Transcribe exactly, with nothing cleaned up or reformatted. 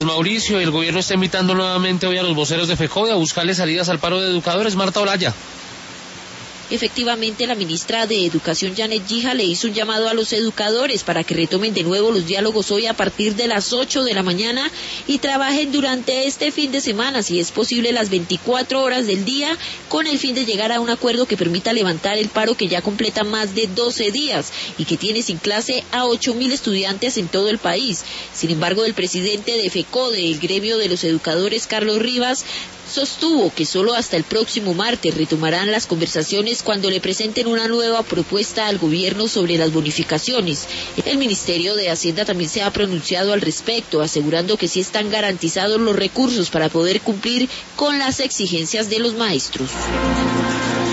Mauricio, el gobierno está invitando nuevamente hoy a los voceros de FECODE a buscarle salidas al paro de educadores. Marta Olaya. Efectivamente, la ministra de Educación, Janet Gija, le hizo un llamado a los educadores para que retomen de nuevo los diálogos hoy a partir de las ocho de la mañana y trabajen durante este fin de semana, si es posible, las veinticuatro horas del día, con el fin de llegar a un acuerdo que permita levantar el paro que ya completa más de doce días y que tiene sin clase a ocho mil estudiantes en todo el país. Sin embargo, el presidente de FECODE, el gremio de los educadores, Carlos Rivas, sostuvo que solo hasta el próximo martes retomarán las conversaciones cuando le presenten una nueva propuesta al gobierno sobre las bonificaciones. El Ministerio de Hacienda también se ha pronunciado al respecto, asegurando que sí están garantizados los recursos para poder cumplir con las exigencias de los maestros.